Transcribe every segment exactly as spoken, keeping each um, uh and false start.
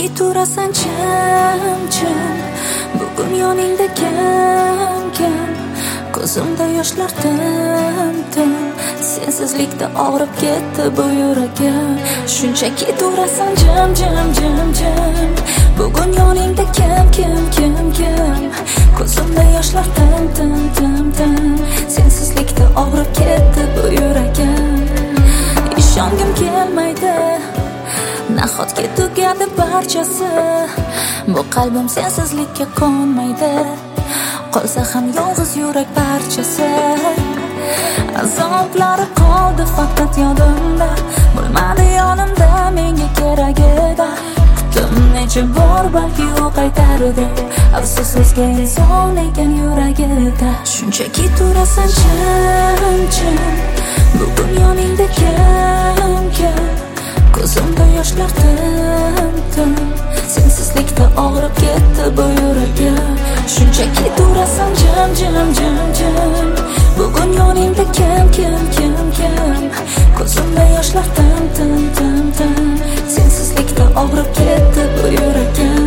Shunchaki turasan jim-jim, bugun yoningda kam-kam, ko'zimda yoshlar tim-tim, sensizlikda og'rib ketdi bu yuragim. Shunchaki turasan jim-jim-jim-jim, bugun yoningda kam-kam-kam-kam, ko'zimda yoshlar tim-tim-tim-tim, sensizlikda og'rib ketdi bu yuragim. Ishongim kelmaydi, nahotki tugadi barchasi, bu qalbim sensizlikka ko'nmaydi, qolsa ham yolg'iz yurak parchasi. Azoblari qoldi faqat yodimda, bo'lmadi yonimda menga kerak edi. Kutdim necha bor balki u qaytardi, afsus o'zga inson ekan yuragida. Shunchaki turasan jim-jim, bugun yoningda kam-kam, ko'zimda yoshlar tim-tim, sensizlikda og'rib ketdi bu yuragim. Shunchaki turasan jim-jim-jim-jim, bugun yoningda kam-kam-kam-kam, ko'zimda yoshlar tim-tim-tim-tim, sensizlikda og'rib ketdi bu yuragim.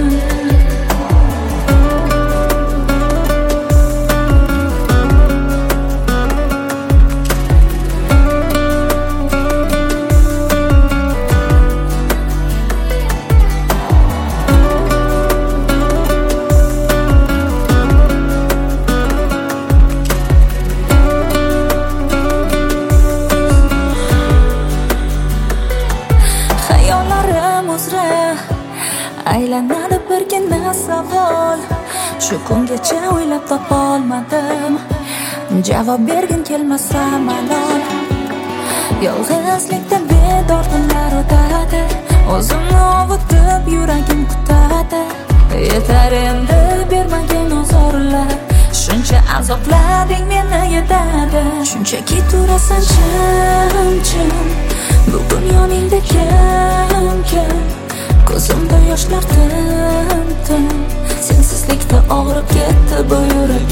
Aylanadi birgina savol, shu kungacha o'ylab topolmadim, javob bergin kelmasa malol. Yolg'izlikda bedor kunlar o'tadi, o'zimni ovutib yuragim kutadi. Yetar endi bermagin ozorlar, shuncha azoblading meni yetadi. Shunchaki turasan jim-jim, bugun yoningda kam-kam, ko'zimda yoshlar tim-tim, sensizlikda og'rib ketdi bu yuragim.